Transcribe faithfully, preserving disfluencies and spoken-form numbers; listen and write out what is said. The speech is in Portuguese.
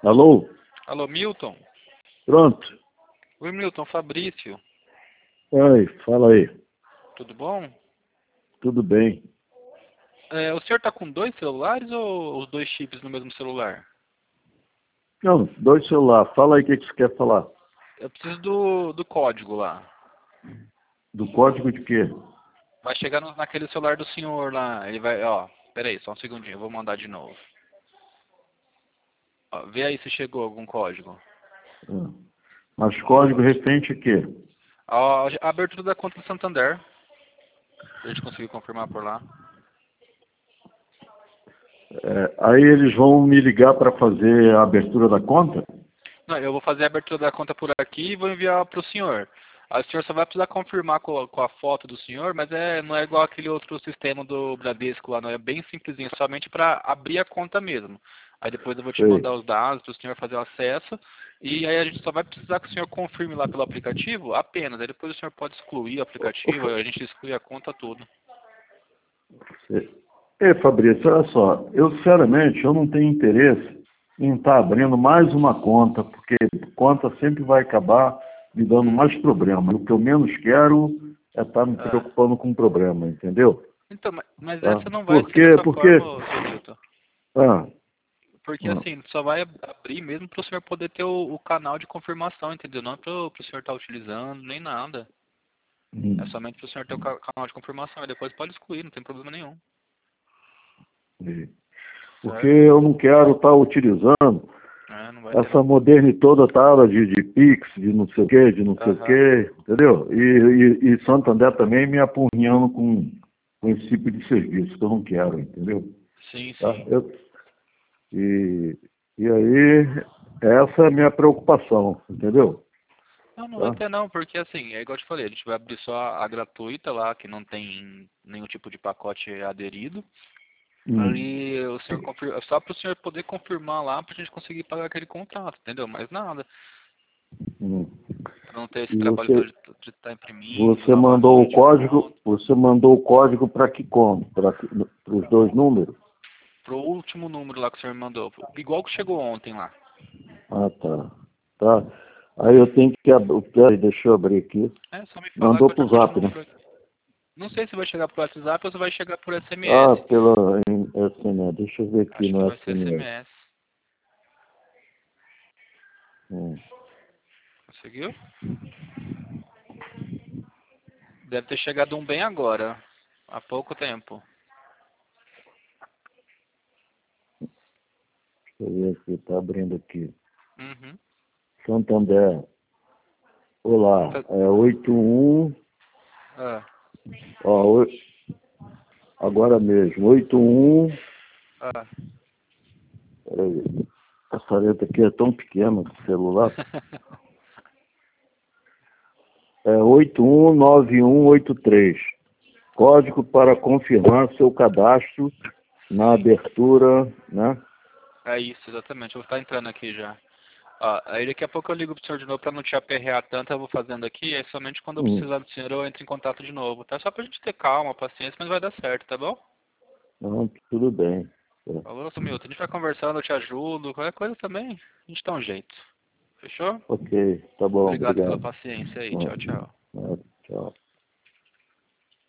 Alô? Alô, Milton? Pronto. Oi, Milton, Fabrício. Oi, fala aí. Tudo bom? Tudo bem. É, o senhor tá com dois celulares ou os dois chips no mesmo celular? Não, dois celulares. Fala aí o que, que você quer falar. Eu preciso do, do código lá. Do código de quê? Vai chegar no, naquele celular do senhor lá. Ele vai, ó, peraí, só um segundinho, eu vou mandar de novo. Ó, vê aí se chegou algum código. Ah. Mas código referente a quê? Ó, a abertura da conta do Santander. A gente conseguiu confirmar por lá. É, aí eles vão me ligar para fazer a abertura da conta? Não, eu vou fazer a abertura da conta por aqui e vou enviar para o senhor. Aí o senhor só vai precisar confirmar com a, com a foto do senhor, mas é, não é igual aquele outro sistema do Bradesco lá, não. É bem simplesinho, somente para abrir a conta mesmo. Aí depois eu vou te Sei. mandar os dados para o senhor fazer o acesso. E aí a gente só vai precisar que o senhor confirme lá pelo aplicativo apenas. Aí depois o senhor pode excluir o aplicativo, a gente exclui a conta toda. Ei, Fabrício, olha só. Eu, sinceramente, eu não tenho interesse em estar abrindo mais uma conta, porque conta sempre vai acabar me dando mais problema. O que eu menos quero é estar me Ah, preocupando com problema, entendeu? então, mas mas Tá? essa não vai Por ser quê? dessa Porque... forma, ô, seu Milton. Ah, Porque ah, assim, só vai abrir mesmo para o senhor poder ter o, o canal de confirmação, entendeu? Não é para o senhor estar utilizando, nem nada. É hum, somente para o senhor ter o ca- canal de confirmação. E depois pode excluir, não tem problema nenhum. e- porque Certo? eu não quero estar utilizando É, não vai ter essa não. moderne toda tá, de, de Pix, de não sei o quê, de não sei o Aham. quê, entendeu? E, e, e Santander também me apurrinhando com, com esse tipo de serviço que eu não quero, entendeu? Sim, Tá? sim. Eu, e, e aí, essa é a minha preocupação, entendeu? Não, não vai Tá? ter não, porque assim, é igual eu te falei, a gente vai abrir só a gratuita lá, que não tem nenhum tipo de pacote aderido. Hum, Ali o senhor confirma, só para o senhor poder confirmar lá para a gente conseguir pagar aquele contrato, entendeu? Mais nada. hum. Para não ter esse E trabalho você, todo de estar imprimindo, você salvar mandou tudo o de código, volta. você mandou o código para que como? Para os dois números? Pro último número lá que o senhor me mandou. Igual que chegou ontem lá. Ah, tá. Tá. Aí eu tenho que abrir. Peraí, deixa eu abrir aqui. É só me falar Mandou que eu já pro Zap, continuo né? por aqui. Não sei se vai chegar pro WhatsApp ou se vai chegar por S M S. Ah, pela em S M S. Deixa eu ver aqui Acho que no vai ser S M S. S M S. Hum. Conseguiu? Deve ter chegado um bem agora. Há pouco tempo. Deixa eu ver aqui, tá abrindo aqui. Uhum. Santander. Olá, Tá- é oito um. Ah, Ó, oi- agora mesmo. oito um. ah. Peraí. Essa letra aqui é tão pequena do celular. É oito um nove um oito três. Código para confirmar seu cadastro na Sim. abertura, né? É isso, exatamente. Eu vou estar entrando aqui já. Ó, aí daqui a pouco eu ligo pro senhor de novo pra não te aperrear tanto, eu vou fazendo aqui, aí somente quando eu Hum. precisar do senhor eu entro em contato de novo, tá? Só pra gente ter calma, paciência, mas vai dar certo, tá bom? Não, tudo bem. É. Falou, seu Milton, a gente vai conversando, eu te ajudo, qualquer coisa também, a gente dá um jeito. Fechou? Ok, tá bom, Obrigado pela obrigado. paciência aí, tchau, Hum. tchau.